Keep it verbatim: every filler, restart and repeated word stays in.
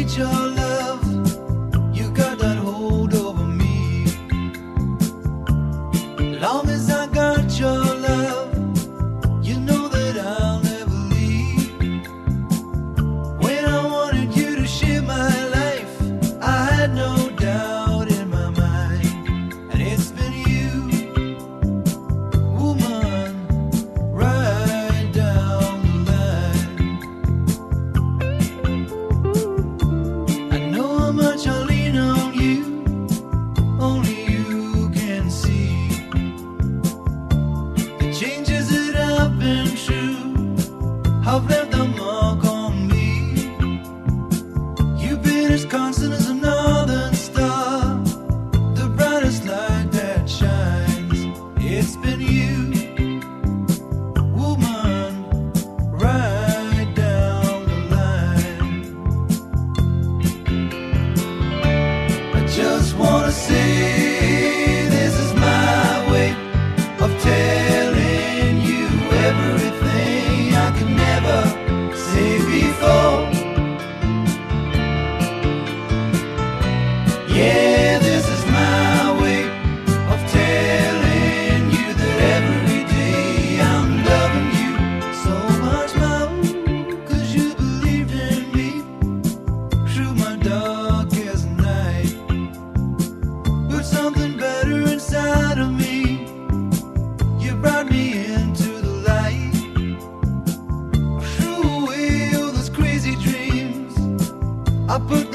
need your love. You got that hold over me. Long as I got your love, you know that I'll never leave. When I wanted you to share my life, I had no doubt in my mind. And it's been you, woman, right down the line. I know how much I lean on you, only you can see. The changes that have been true have left a mark on me. You've been as constant as a northern star, the brightest light that shines. It's been you, woman, right down the line. I just wanna say this is my way of telling you everything I could never say before. Yeah, this is my way of telling you that every day I'm loving you so much more. 'Cause you believed in me through my darkest night. Put something better inside of me. You brought me into the light. I threw away all those crazy dreams. I put